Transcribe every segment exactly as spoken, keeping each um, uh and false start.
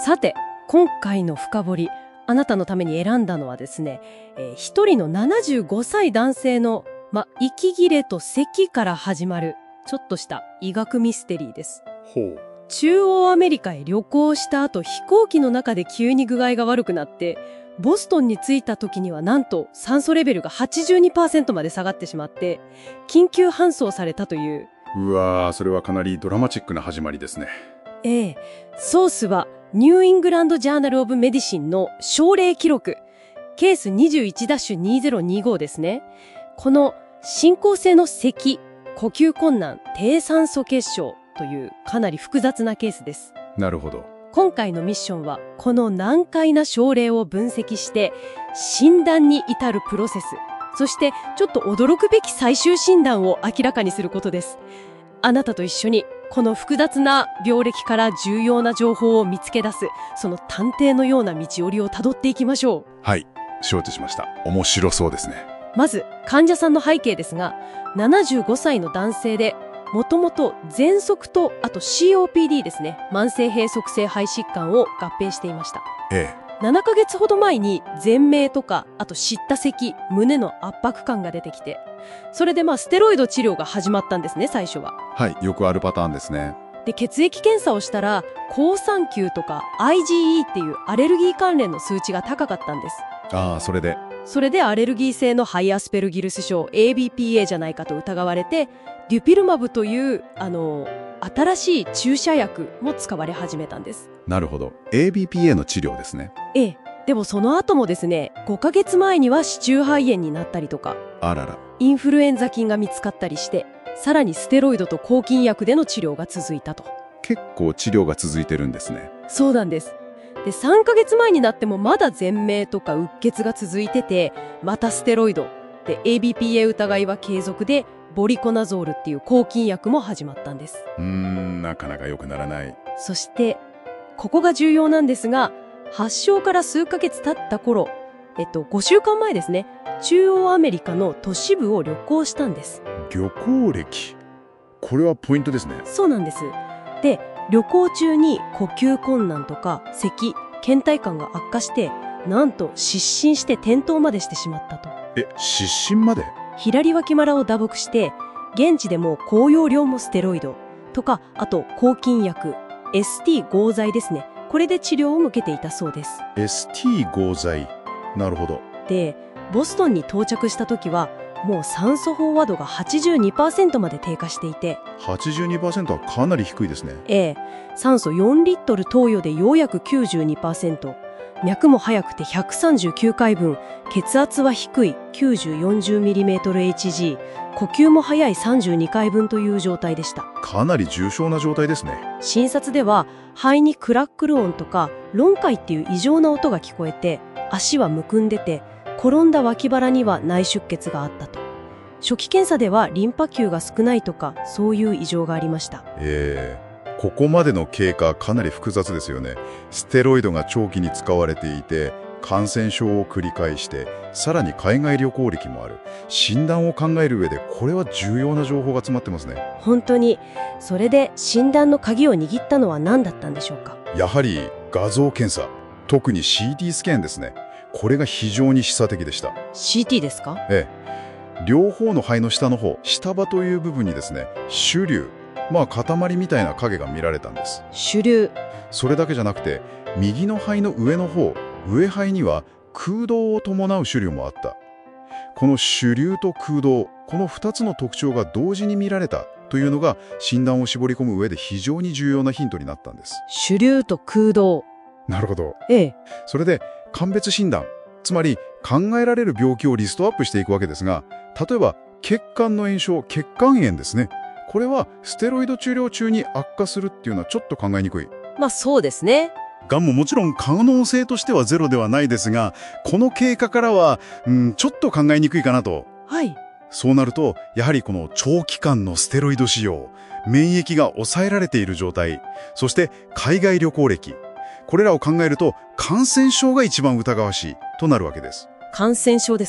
さて、今回の深掘り、あなたのために選んだのはですね、えー、一人のななじゅうごさい男性の、ま、息切れと咳から始まる、ちょっとした医学ミステリーです。 ほう。 中央アメリカへ旅行した後、飛行機の中で急に具合が悪くなって、ボストンに着いた時にはなんと酸素レベルが はちじゅうにパーセント まで下がってしまって、緊急搬送されたという。 うわー、それはかなりドラマチックな始まりですね。 ええ、ソースはニューイングランドジャーナルオブメディシンの症例記録、ケース にじゅういちダッシュにせんにじゅうご ですね。この進行性の咳、呼吸困難、低酸素血症というかなり複雑なケースです。 なるほど。 今回のミッションはこの難解な症例を分析して診断に至るプロセス、そしてちょっと驚くべき最終診断を明らかにすることです。あなたと一緒にこの複雑な病歴から重要な情報を見つけ出す、その探偵のような道折りをたどっていきましょう。 はい、承知しました。面白そうですね。 まず患者さんの背景ですが、ななじゅうごさいの男性で、もともと喘息とあと シーオーピーディー ですね、慢性閉塞性肺疾患を合併していました。 ええ。 ななかげつほど前に全鳴とか、あと知った咳、胸の圧迫感が出てきて、それでまあステロイド治療が始まったんですね、最初は。 はい、よくあるパターンですね。 で、血液検査をしたら好酸球とか アイジーイー っていうアレルギー関連の数値が高かったんです。 ああ、それで。 それでアレルギー性のハイアスペルギルス症 エービーピーエー じゃないかと疑われて、デュピルマブというあの新しい注射薬も使われ始めたんです。 なるほど。エービーピーエー の治療ですね。 ええ。でもその後もですね、ごかげつまえには子宮肺炎になったりとか、 あらら。 インフルエンザ菌が見つかったりして、さらにステロイドと抗菌薬での治療が続いたと。 結構治療が続いてるんですね。 そうなんです。で、さんかげつまえになってもまだ全鳴とかうっ血が続いてて、またステロイドで エービーピーエー 疑いは継続で、ボリコナゾールっていう抗菌薬も始まったんです。 うーん、なかなか良くならない。 そしてここが重要なんですが、発症から数ヶ月経った頃、えっとごしゅうかんまえですね、中央アメリカの都市部を旅行したんです。 旅行歴、これはポイントですね。 そうなんです。で、旅行中に呼吸困難とか咳、倦怠感が悪化して、なんと失神して転倒までしてしまったと。 え、失神まで？ 左脇腹を打撲して、現地でも高用量もステロイドとか、あと抗菌薬 エスティー 合剤ですね、これで治療を受けていたそうです。 エスティー 合剤。なるほど。 で、ボストンに到着した時はもう酸素飽和度が はちじゅうにパーセント まで低下していて、 はちじゅうにパーセント はかなり低いですね。 ええ、酸素よんリットル投与でようやく きゅうじゅうにパーセント、 脈も速くてひゃくさんじゅうきゅうかいぶん、血圧は低い きゅうじゅうよんじゅうミリメートルエイチジー、 呼吸も速いさんじゅうにかいぶんという状態でした。 かなり重症な状態ですね。 診察では肺にクラックル音とか論解っていう異常な音が聞こえて、足はむくんでて、転んだ脇腹には内出血があったと。初期検査ではリンパ球が少ないとか、そういう異常がありました。 ええ、ここまでの経過かなり複雑ですよね。ステロイドが長期に使われていて、感染症を繰り返して、さらに海外旅行歴もある。診断を考える上でこれは重要な情報が詰まってますね。 本当に。それで診断の鍵を握ったのは何だったんでしょうか。 やはり画像検査、特に シーティー スキャンですね。これが非常に示唆的でした。 シーティー ですか。 ええ、両方の肺の下の方、下葉という部分にですね、腫瘤、まあ塊みたいな影が見られたんです。 腫瘤。 それだけじゃなくて、右の肺の上の方、上肺には空洞を伴う腫瘤もあった。この腫瘤と空洞、このふたつの特徴が同時に見られたというのが診断を絞り込む上で非常に重要なヒントになったんです。 腫瘤と空洞。 なるほど。 ええ。 それで鑑別診断、つまり考えられる病気をリストアップしていくわけですが、例えば血管の炎症、血管炎ですね。これはステロイド治療中に悪化するっていうのはちょっと考えにくい。 まあそうですね。 がんももちろん可能性としてはゼロではないですが、この経過からは、うん、ちょっと考えにくいかなと。 はい。 そうなると、やはりこの長期間のステロイド使用、免疫が抑えられている状態、そして海外旅行歴、これらを考えると感染症が一番疑わしいとなるわけです。 感染症ですか。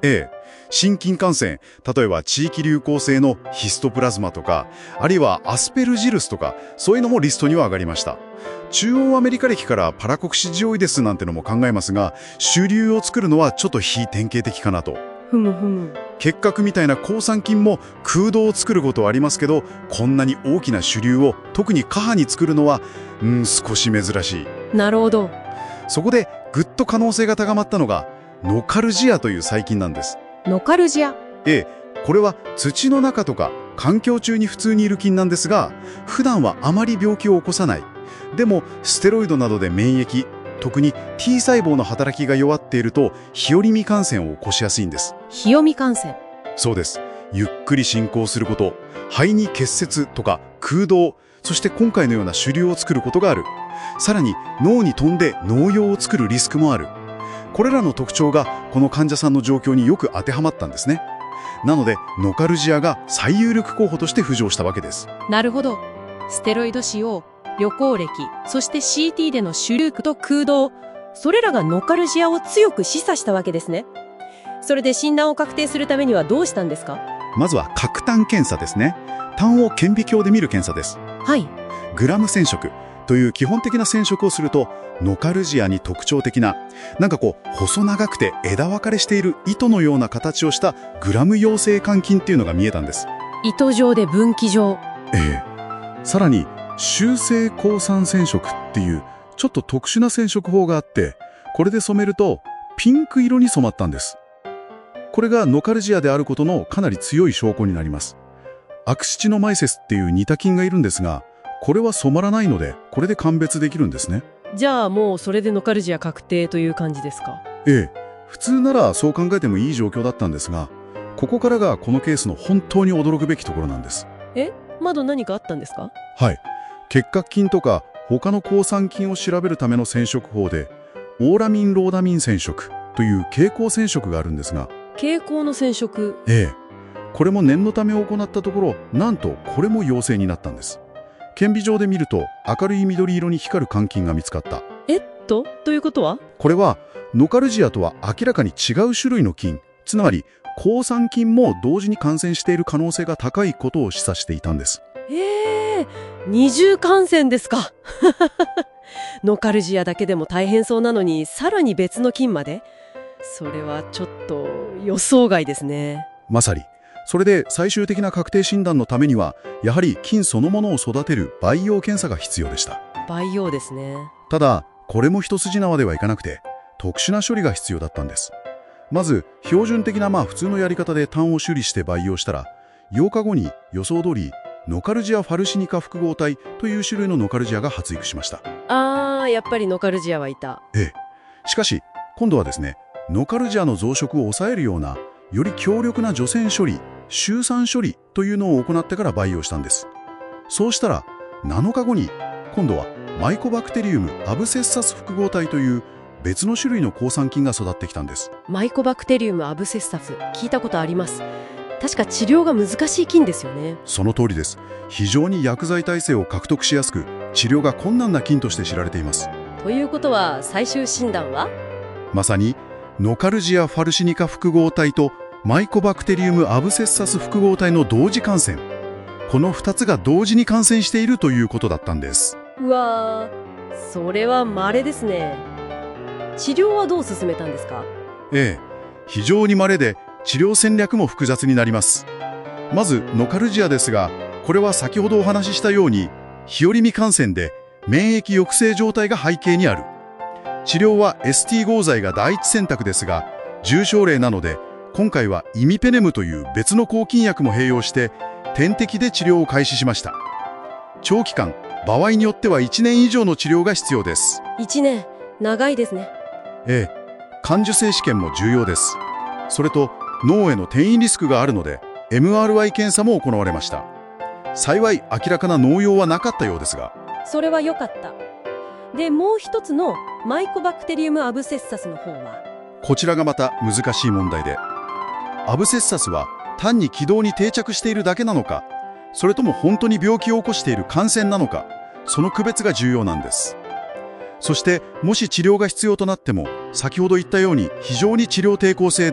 ええ、心筋感染、例えば地域流行性のヒストプラズマとか、あるいはアスペルジルスとか、そういうのもリストには上がりました。中央アメリカ歴からパラコクシジオイデスなんてのも考えますが、主流を作るのはちょっと非典型的かなと。 ふむふむ。 結核みたいな好酸菌も空洞を作ることはありますけど、こんなに大きな主流を特に下波に作るのは、うん、少し珍しい。 なるほど。 そこでぐっと可能性が高まったのがノカルジアという細菌なんです。 ノカルジア。 ええ、これは土の中とか環境中に普通にいる菌なんですが、普段はあまり病気を起こさない。でもステロイドなどで免疫、特に T 細胞の働きが弱っていると日和見感染を起こしやすいんです。 日和見感染。 そうです。ゆっくり進行すること、肺に結節とか空洞、そして今回のような主流を作ることがある。さらに脳に飛んで脳瘍を作るリスクもある。これらの特徴がこの患者さんの状況によく当てはまったんですね。なのでノカルジアが最有力候補として浮上したわけです。 なるほど。ステロイド使用、旅行歴、そして シーティー での主流と空洞、それらがノカルジアを強く示唆したわけですね。それで診断を確定するためにはどうしたんですか？ まずは角炭検査ですね。炭を顕微鏡で見る検査です。 はい。 グラム染色という基本的な染色をすると、ノカルジアに特徴的な、なんかこう細長くて枝分かれしている糸のような形をしたグラム陽性肝菌っていうのが見えたんです。 糸状で分岐状。 ええ。さらに集成鉱酸染色っていうちょっと特殊な染色法があって、これで染めるとピンク色に染まったんです。これがノカルジアであることのかなり強い証拠になります。アクシチノマイセスっていう似た菌がいるんですが、これは染まらないので、これで鑑別できるんですね。 じゃあもうそれでノカルジア確定という感じですか？ ええ、普通ならそう考えてもいい状況だったんですが、ここからがこのケースの本当に驚くべきところなんです。 え、まだ何かあったんですか？ はい。結核菌とか他の好酸菌を調べるための染色法で、オーラミンローダミン染色という蛍光染色があるんですが、 蛍光の染色。 ええ、これも念のため行ったところ、なんとこれも陽性になったんです。顕微鏡で見ると明るい緑色に光る肝菌が見つかった。 えっとということは、 これはノカルジアとは明らかに違う種類の菌、つまり好酸菌も同時に感染している可能性が高いことを示唆していたんです。 えー、二重感染ですか。ノカルジアだけでも大変そうなのに、さらに別の菌まで。それはちょっと予想外ですね。 まさに。それで最終的な確定診断のためには、やはり菌そのものを育てる培養検査が必要でした。 培養ですね。 ただこれも一筋縄ではいかなくて、特殊な処理が必要だったんです。まず標準的なまあ普通のやり方で炭を処理して培養したら、ようかごに予想通りノカルジアファルシニカ複合体という種類のノカルジアが発育しました。 あー、やっぱりノカルジアはいた。 ええ。しかし今度はですね、ノカルジアの増殖を抑えるようなより強力な除染処理、集散処理というのを行ってから培養したんです。そうしたらなのかごに今度はマイコバクテリウムアブセッサス複合体という別の種類の好酸菌が育ってきたんです。 マイコバクテリウムアブセッサス、聞いたことあります。確か治療が難しい菌ですよね。 その通りです。非常に薬剤耐性を獲得しやすく、治療が困難な菌として知られています。 ということは最終診断は、 まさにノカルジアファルシニカ複合体とマイコバクテリウムアブセッサス複合体の同時感染、このふたつが同時に感染しているということだったんです。 うわー、それは稀ですね。治療はどう進めたんですか？ ええ、非常に稀で治療戦略も複雑になります。まずノカルジアですが、これは先ほどお話ししたように日和見感染で免疫抑制状態が背景にある。治療は エスティー 合剤が第一選択ですが、重症例なので今回はイミペネムという別の抗菌薬も併用して点滴で治療を開始しました。長期間、場合によってはいちねん以上の治療が必要です。 いちねん、長いですね。 ええ、感受性試験も重要です。それと脳への転移リスクがあるので エムアールアイ 検査も行われました。幸い明らかな脳瘍はなかったようですが。 それは良かった。で、もう一つのマイコバクテリウムアブセッサスの方は、 こちらがまた難しい問題で、アブセッサスは単に気道に定着しているだけなのか、それとも本当に病気を起こしている感染なのか、その区別が重要なんです。そしてもし治療が必要となっても、先ほど言ったように非常に治療抵抗性で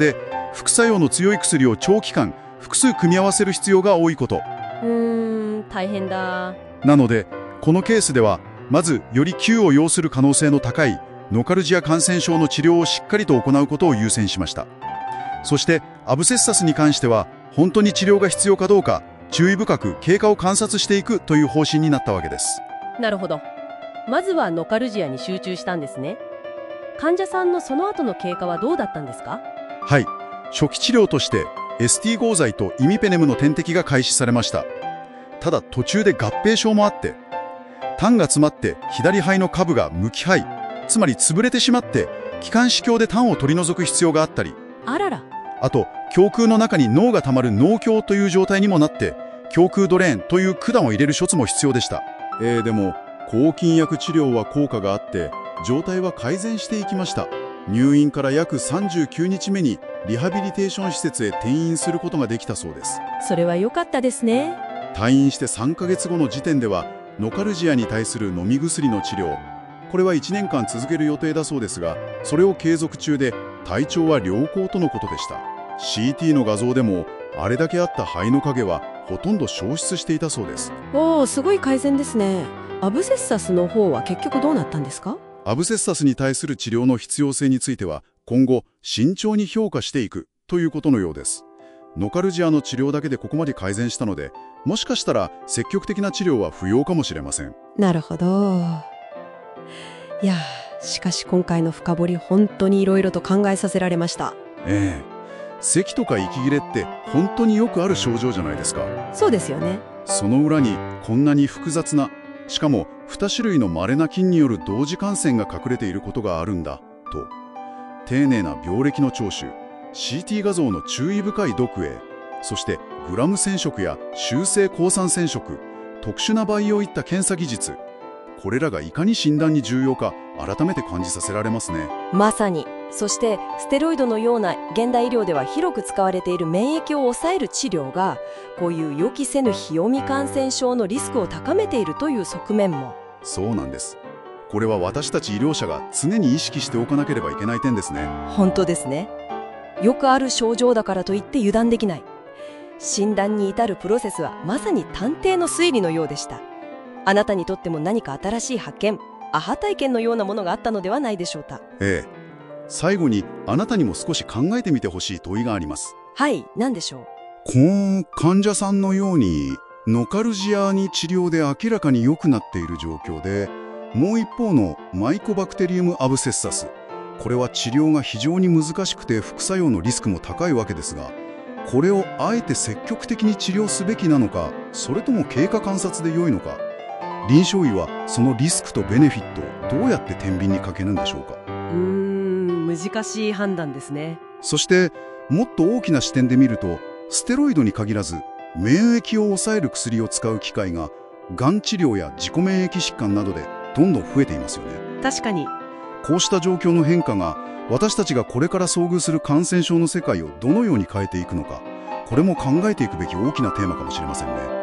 副作用の強い薬を長期間複数組み合わせる必要が多いこと。 うーん、大変だ。 なのでこのケースではまずより急を要する可能性の高いノカルジア感染症の治療をしっかりと行うことを優先しました。そしてアブセッサスに関しては本当に治療が必要かどうか注意深く経過を観察していくという方針になったわけです。 なるほど。まずはノカルジアに集中したんですね。患者さんのその後の経過はどうだったんですか？ はい、初期治療として エスティー 合剤とイミペネムの点滴が開始されました。ただ途中で合併症もあって、痰が詰まって左肺の下部が無気肺、つまり潰れてしまって気管支鏡で痰を取り除く必要があったり、 あらら。 あと胸腔の中に脳が溜まる脳胸という状態にもなって胸腔ドレーンという管を入れる処置も必要でした。えー、でも抗菌薬治療は効果があって状態は改善していきました。入院から約さんじゅうきゅうにちめにリハビリテーション施設へ転院することができたそうです。 それは良かったですね。 退院してさんかげつごの時点ではノカルジアに対する飲み薬の治療、これはいちねんかん続ける予定だそうですが、それを継続中で体調は良好とのことでした。 シーティー の画像でもあれだけあった肺の影はほとんど消失していたそうです。 おー、すごい改善ですね。アブセッサスの方は結局どうなったんですか？ アブセッサスに対する治療の必要性については今後慎重に評価していくということのようです。ノカルジアの治療だけでここまで改善したので、もしかしたら積極的な治療は不要かもしれません。 なるほど。いやー、しかし今回の深掘り本当にいろいろと考えさせられました。 ええ、咳とか息切れって本当によくある症状じゃないですか。 そうですよね。 その裏にこんなに複雑な、しかもに種類の稀な菌による同時感染が隠れていることがあるんだと、丁寧な病歴の聴取、シーティー 画像の注意深い読影、そしてグラム染色や修正抗酸染色、特殊な培養いった検査技術、これらがいかに診断に重要か改めて感じさせられますね。 まさに。そしてステロイドのような現代医療では広く使われている免疫を抑える治療が、こういう予期せぬ日読み感染症のリスクを高めているという側面も。 そうなんです。これは私たち医療者が常に意識しておかなければいけない点ですね。 本当ですね。よくある症状だからといって油断できない。診断に至るプロセスはまさに探偵の推理のようでした。あなたにとっても何か新しい発見、アハ体験のようなものがあったのではないでしょうか。 ええ。最後にあなたにも少し考えてみてほしい問いがあります。 はい、何でしょう。 この患者さんのようにノカルジアに治療で明らかに良くなっている状況で、もう一方のマイコバクテリウムアブセッサス、これは治療が非常に難しくて副作用のリスクも高いわけですが、これをあえて積極的に治療すべきなのか、それとも経過観察で良いのか、臨床医はそのリスクとベネフィットをどうやって天秤にかけるんでしょうか。 うーん、難しい判断ですね。 そしてもっと大きな視点で見ると、ステロイドに限らず免疫を抑える薬を使う機会ががん治療や自己免疫疾患などでどんどん増えていますよね。 確かに。 こうした状況の変化が私たちがこれから遭遇する感染症の世界をどのように変えていくのか、これも考えていくべき大きなテーマかもしれませんね。